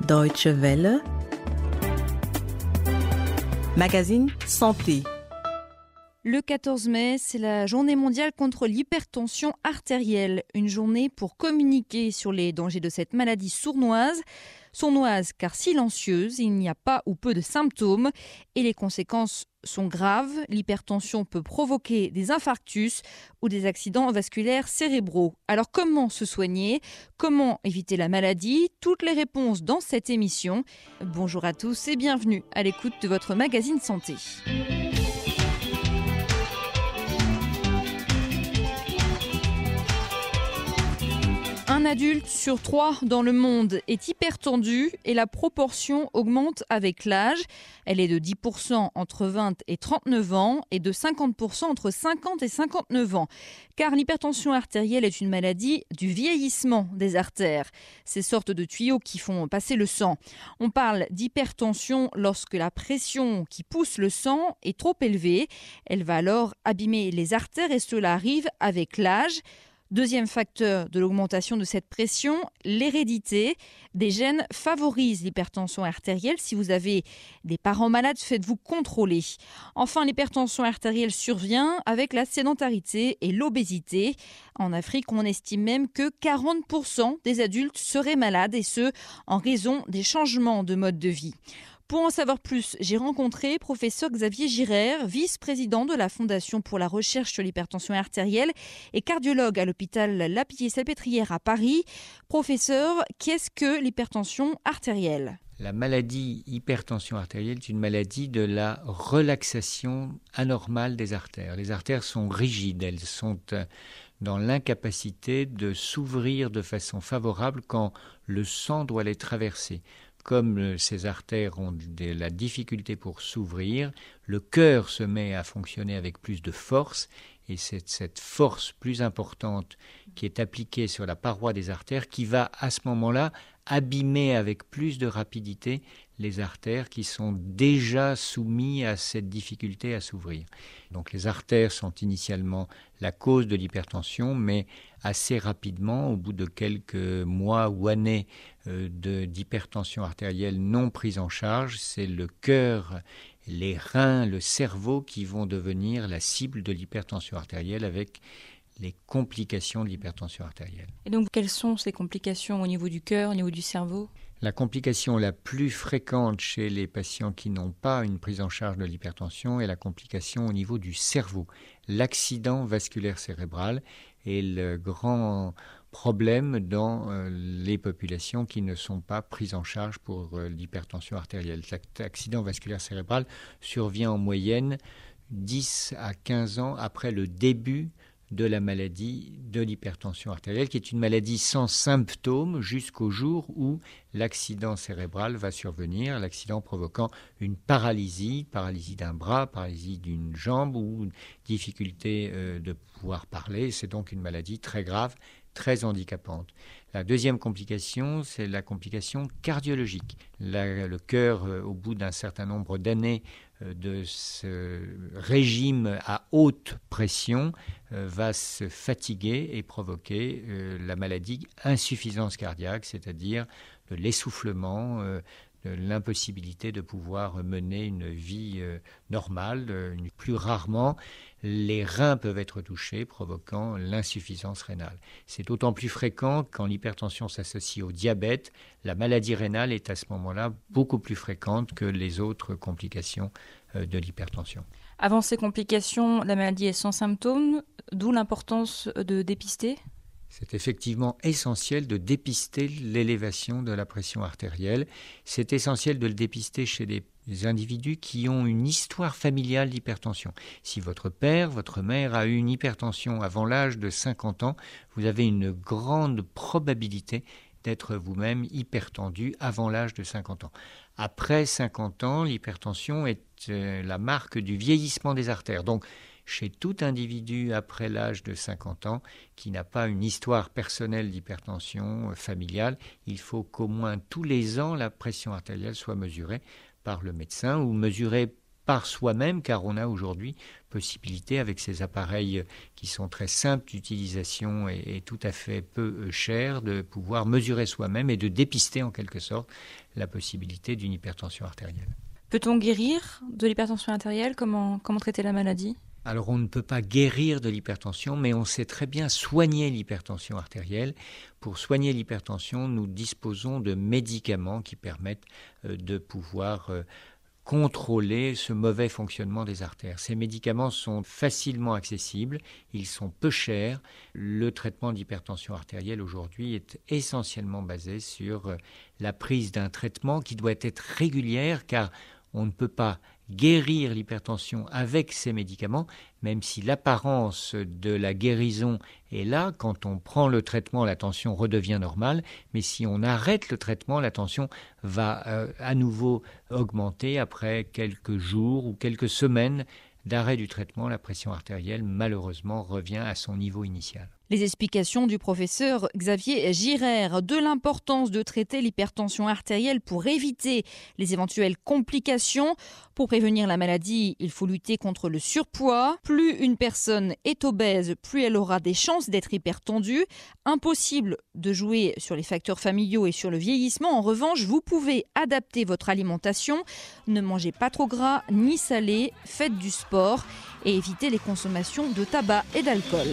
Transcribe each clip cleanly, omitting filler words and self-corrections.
Deutsche Welle, magazine Santé. Le 14 mai, c'est la journée mondiale contre l'hypertension artérielle. Une journée pour communiquer sur les dangers de cette maladie sournoise. Sournoise car silencieuse, il n'y a pas ou peu de symptômes et les conséquences sont graves. L'hypertension peut provoquer des infarctus ou des accidents vasculaires cérébraux. Alors comment se soigner ? Comment éviter la maladie ? Toutes les réponses dans cette émission. Bonjour à tous et bienvenue à l'écoute de votre magazine Santé. Un adulte sur 3 dans le monde est hypertendu et la proportion augmente avec l'âge. Elle est de 10% entre 20 et 39 ans et de 50% entre 50 et 59 ans. Car l'hypertension artérielle est une maladie du vieillissement des artères. Ces sortes de tuyaux qui font passer le sang. On parle d'hypertension lorsque la pression qui pousse le sang est trop élevée. Elle va alors abîmer les artères et cela arrive avec l'âge. Deuxième facteur de l'augmentation de cette pression, l'hérédité. Des gènes favorisent l'hypertension artérielle. Si vous avez des parents malades, faites-vous contrôler. Enfin, l'hypertension artérielle survient avec la sédentarité et l'obésité. En Afrique, on estime même que 40% des adultes seraient malades et ce, en raison des changements de mode de vie. Pour en savoir plus, j'ai rencontré professeur Xavier Girard, vice-président de la Fondation pour la recherche sur l'hypertension artérielle et cardiologue à l'hôpital La Pitié-Salpêtrière à Paris. Professeur, qu'est-ce que l'hypertension artérielle ? La maladie hypertension artérielle est une maladie de la relaxation anormale des artères. Les artères sont rigides, elles sont dans l'incapacité de s'ouvrir de façon favorable quand le sang doit les traverser. Comme ces artères ont de la difficulté pour s'ouvrir, le cœur se met à fonctionner avec plus de force et c'est cette force plus importante qui est appliquée sur la paroi des artères qui va à ce moment-là abîmer avec plus de rapidité les artères qui sont déjà soumises à cette difficulté à s'ouvrir. Donc les artères sont initialement la cause de l'hypertension, mais assez rapidement, au bout de quelques mois ou années d'hypertension artérielle non prise en charge, c'est le cœur, les reins, le cerveau qui vont devenir la cible de l'hypertension artérielle avec les complications de l'hypertension artérielle. Et donc, quelles sont ces complications au niveau du cœur, au niveau du cerveau ? La complication la plus fréquente chez les patients qui n'ont pas une prise en charge de l'hypertension est la complication au niveau du cerveau. L'accident vasculaire cérébral est le grand problème dans les populations qui ne sont pas prises en charge pour l'hypertension artérielle. Cet accident vasculaire cérébral survient en moyenne 10 à 15 ans après le début de la maladie de l'hypertension artérielle, qui est une maladie sans symptômes jusqu'au jour où l'accident cérébral va survenir, l'accident provoquant une paralysie d'un bras, paralysie d'une jambe ou une difficulté de pouvoir parler. C'est donc une maladie très grave, très handicapante. La deuxième complication, c'est la complication cardiologique. Le cœur, au bout d'un certain nombre d'années de ce régime à haute pression, va se fatiguer et provoquer la maladie insuffisance cardiaque, c'est-à-dire de l'essoufflement, de l'impossibilité de pouvoir mener une vie normale. Plus rarement, les reins peuvent être touchés, provoquant l'insuffisance rénale. C'est d'autant plus fréquent quand l'hypertension s'associe au diabète. La maladie rénale est à ce moment-là beaucoup plus fréquente que les autres complications de l'hypertension. Avant ces complications, la maladie est sans symptômes, d'où l'importance de dépister ? C'est effectivement essentiel de dépister l'élévation de la pression artérielle. C'est essentiel de le dépister chez des individus qui ont une histoire familiale d'hypertension. Si votre père, votre mère a eu une hypertension avant l'âge de 50 ans, vous avez une grande probabilité d'être vous-même hypertendu avant l'âge de 50 ans. Après 50 ans, l'hypertension est la marque du vieillissement des artères. Donc, chez tout individu après l'âge de 50 ans qui n'a pas une histoire personnelle d'hypertension familiale, il faut qu'au moins tous les ans la pression artérielle soit mesurée par le médecin ou mesurée par soi-même, car on a aujourd'hui possibilité avec ces appareils qui sont très simples d'utilisation et tout à fait peu chers, de pouvoir mesurer soi-même et de dépister en quelque sorte la possibilité d'une hypertension artérielle. Peut-on guérir de l'hypertension artérielle ? Comment traiter la maladie ? Alors on ne peut pas guérir de l'hypertension, mais on sait très bien soigner l'hypertension artérielle. Pour soigner l'hypertension, nous disposons de médicaments qui permettent de pouvoir contrôler ce mauvais fonctionnement des artères. Ces médicaments sont facilement accessibles, ils sont peu chers. Le traitement d'hypertension artérielle aujourd'hui est essentiellement basé sur la prise d'un traitement qui doit être régulière, car on ne peut pas guérir l'hypertension avec ces médicaments, même si l'apparence de la guérison est là. Quand on prend le traitement, la tension redevient normale, mais si on arrête le traitement, la tension va à nouveau augmenter après quelques jours ou quelques semaines d'arrêt du traitement. La pression artérielle, malheureusement, revient à son niveau initial. Les explications du professeur Xavier Girard de l'importance de traiter l'hypertension artérielle pour éviter les éventuelles complications. Pour prévenir la maladie, il faut lutter contre le surpoids. Plus une personne est obèse, plus elle aura des chances d'être hypertendue. Impossible de jouer sur les facteurs familiaux et sur le vieillissement. En revanche, vous pouvez adapter votre alimentation. Ne mangez pas trop gras ni salé, faites du sport et évitez les consommations de tabac et d'alcool.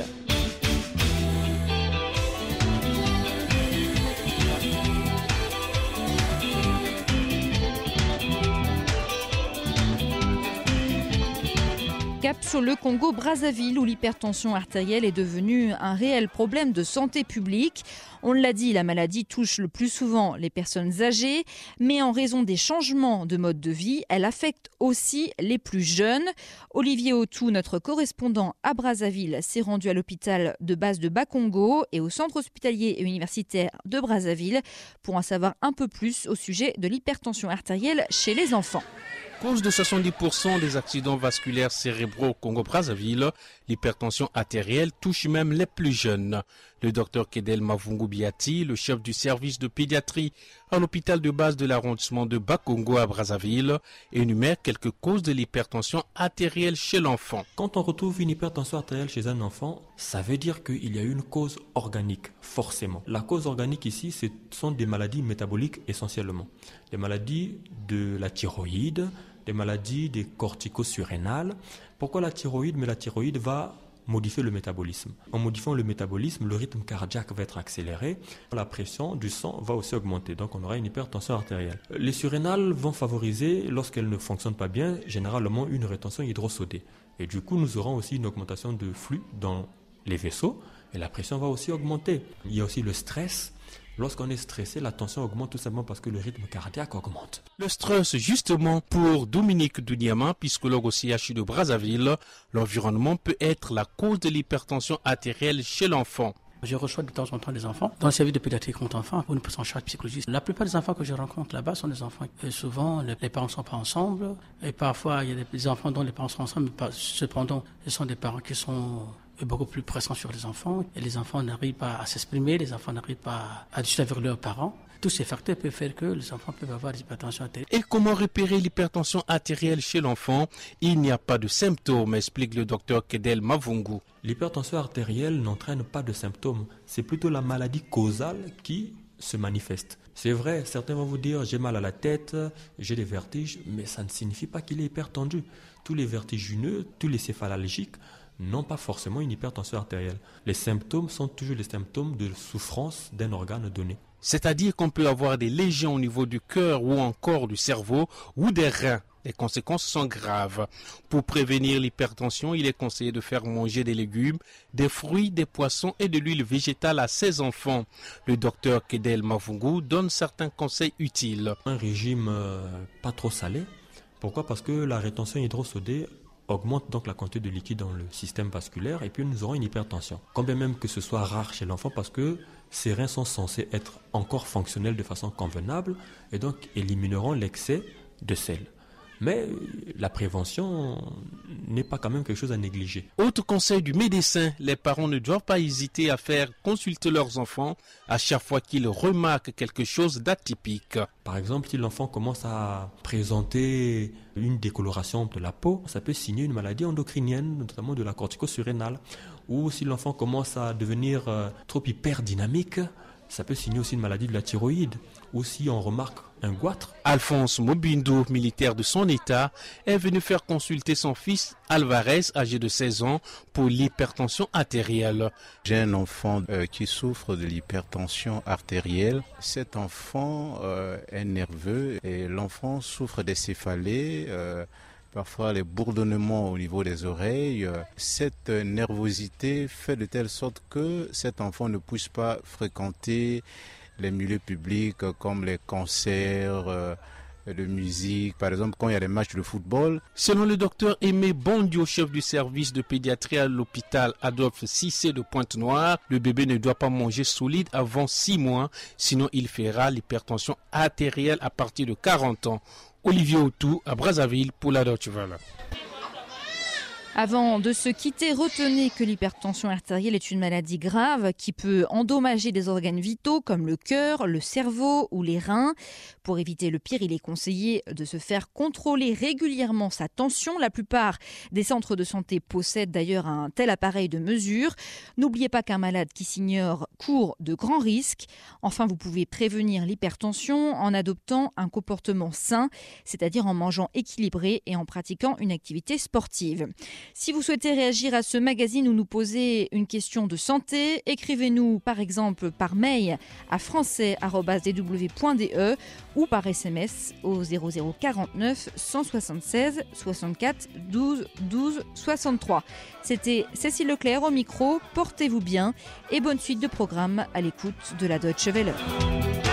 Cap sur le Congo-Brazzaville où l'hypertension artérielle est devenue un réel problème de santé publique. On l'a dit, la maladie touche le plus souvent les personnes âgées, mais en raison des changements de mode de vie, elle affecte aussi les plus jeunes. Olivier Autou, notre correspondant à Brazzaville, s'est rendu à l'hôpital de base de Bakongo et au centre hospitalier et universitaire de Brazzaville pour en savoir un peu plus au sujet de l'hypertension artérielle chez les enfants. Cause de 70% des accidents vasculaires cérébraux au Congo-Brazzaville, l'hypertension artérielle touche même les plus jeunes. Le docteur Kedel Mavungu Biati, le chef du service de pédiatrie à l'hôpital de base de l'arrondissement de Bakongo à Brazzaville, énumère quelques causes de l'hypertension artérielle chez l'enfant. Quand on retrouve une hypertension artérielle chez un enfant, ça veut dire qu'il y a une cause organique, forcément. La cause organique ici, ce sont des maladies métaboliques essentiellement. Des maladies de la thyroïde, des maladies des corticosurrénales. Pourquoi la thyroïde ? Mais la thyroïde va modifier le métabolisme. En modifiant le métabolisme, le rythme cardiaque va être accéléré. La pression du sang va aussi augmenter. Donc on aura une hypertension artérielle. Les surrénales vont favoriser, lorsqu'elles ne fonctionnent pas bien, généralement une rétention hydrosodée. Et du coup, nous aurons aussi une augmentation de flux dans les vaisseaux et la pression va aussi augmenter. Il y a aussi le stress. Lorsqu'on est stressé, la tension augmente tout simplement parce que le rythme cardiaque augmente. Le stress, justement, pour Dominique Douniama, psychologue au CHU de Brazzaville, l'environnement peut être la cause de l'hypertension artérielle chez l'enfant. Je reçois de temps en temps des enfants dans le service de pédiatrie contre enfants pour une prise en charge psychologique. La plupart des enfants que je rencontre là-bas sont des enfants. Souvent, les parents ne sont pas ensemble. Et parfois, il y a des enfants dont les parents sont ensemble. Mais cependant, ce sont des parents qui sont beaucoup plus pressants sur les enfants. Et les enfants n'arrivent pas à s'exprimer. Les enfants n'arrivent pas à discuter avec leurs parents. Tous ces facteurs peuvent faire que les enfants peuvent avoir des hypertensions artérielles. Et comment repérer l'hypertension artérielle chez l'enfant ? Il n'y a pas de symptômes, explique le docteur Kedel Mavungu. L'hypertension artérielle n'entraîne pas de symptômes. C'est plutôt la maladie causale qui se manifeste. C'est vrai, certains vont vous dire j'ai mal à la tête, j'ai des vertiges, mais ça ne signifie pas qu'il est hypertendu. Tous les vertigineux, tous les céphalalgiques n'ont pas forcément une hypertension artérielle. Les symptômes sont toujours les symptômes de souffrance d'un organe donné. C'est-à-dire qu'on peut avoir des lésions au niveau du cœur ou encore du cerveau ou des reins. Les conséquences sont graves. Pour prévenir l'hypertension, il est conseillé de faire manger des légumes, des fruits, des poissons et de l'huile végétale à ses enfants. Le docteur Kedel Mavungu donne certains conseils utiles. Un régime pas trop salé. Pourquoi ? Parce que la rétention hydrosodée augmente donc la quantité de liquide dans le système vasculaire et puis nous aurons une hypertension. Quand bien même que ce soit rare chez l'enfant parce que ses reins sont censés être encore fonctionnels de façon convenable et donc élimineront l'excès de sel. Mais la prévention n'est pas quand même quelque chose à négliger. Autre conseil du médecin, les parents ne doivent pas hésiter à faire consulter leurs enfants à chaque fois qu'ils remarquent quelque chose d'atypique. Par exemple, si l'enfant commence à présenter une décoloration de la peau, ça peut signer une maladie endocrinienne, notamment de la cortico-surrénale. Ou si l'enfant commence à devenir trop hyperdynamique, ça peut signer aussi une maladie de la thyroïde. Ou si on remarque un goitre. Alphonse Mobindo, militaire de son état, est venu faire consulter son fils Alvarez, âgé de 16 ans, pour l'hypertension artérielle. J'ai un enfant qui souffre de l'hypertension artérielle. Cet enfant est nerveux et l'enfant souffre des céphalées. Parfois les bourdonnements au niveau des oreilles. Cette nervosité fait de telle sorte que cet enfant ne puisse pas fréquenter les milieux publics comme les concerts de musique, par exemple quand il y a des matchs de football. Selon le docteur Aimé Bondio, chef du service de pédiatrie à l'hôpital Adolphe Cissé de Pointe-Noire, le bébé ne doit pas manger solide avant 6 mois, sinon il fera l'hypertension artérielle à partir de 40 ans. Olivier Autou à Brazzaville pour la Deutsche Welle. Avant de se quitter, retenez que l'hypertension artérielle est une maladie grave qui peut endommager des organes vitaux comme le cœur, le cerveau ou les reins. Pour éviter le pire, il est conseillé de se faire contrôler régulièrement sa tension. La plupart des centres de santé possèdent d'ailleurs un tel appareil de mesure. N'oubliez pas qu'un malade qui s'ignore court de grands risques. Enfin, vous pouvez prévenir l'hypertension en adoptant un comportement sain, c'est-à-dire en mangeant équilibré et en pratiquant une activité sportive. Si vous souhaitez réagir à ce magazine ou nous poser une question de santé, écrivez-nous par exemple par mail à français@dw.de ou par SMS au 0049 176 64 12 12 63. C'était Cécile Leclerc au micro, portez-vous bien et bonne suite de programme à l'écoute de la Deutsche Welle.